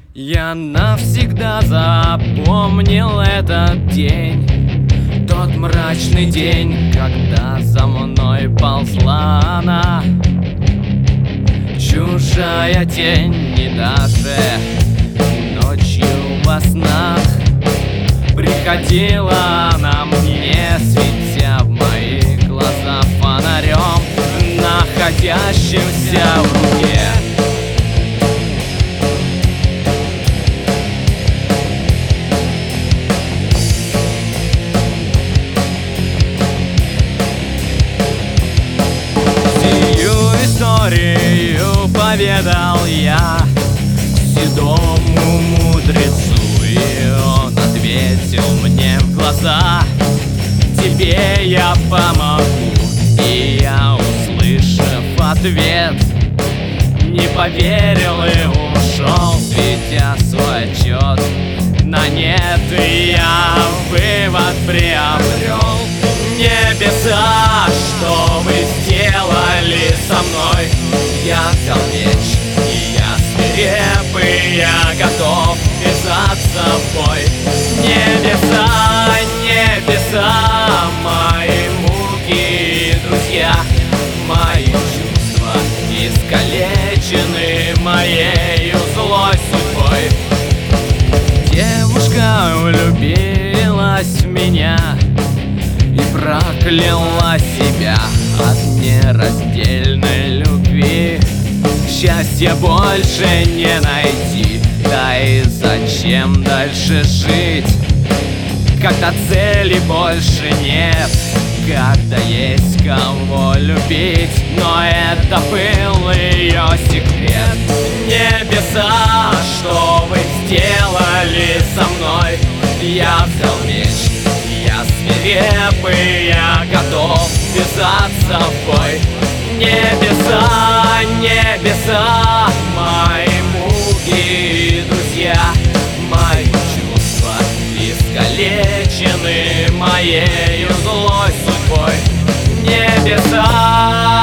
Я навсегда запомнил этот день, тот мрачный день, когда за мной ползла она, чужая тень. И даже ночью во снах приходила она мне, светя в мои глаза фонарем, находящимся в руке. Историю поведал я седому мудрецу, и он ответил мне в глаза: тебе я помогу. И я, услышав ответ, не поверил и ушел, светя свой отчет на нет. И я вывод приобрел: небеса, что вы сделали со мной? Я взял меч, и я свирепый, я готов ввязаться в бой. Небеса, небеса, мои муки, друзья, мои чувства искалечены моею злой судьбой. Девушка влюбилась в меня и прокляла себя от нераздельной любви. Счастья больше не найти, да и зачем дальше жить, когда цели больше нет, когда есть кого любить. Но это был ее секрет. Небеса, что вы сделали со мной? Я взял меч, я свирепый, я готов ввязаться в бой. Небеса, небеса, мои муки, друзья, мои чувства искалечены моею злой судьбой. Небеса.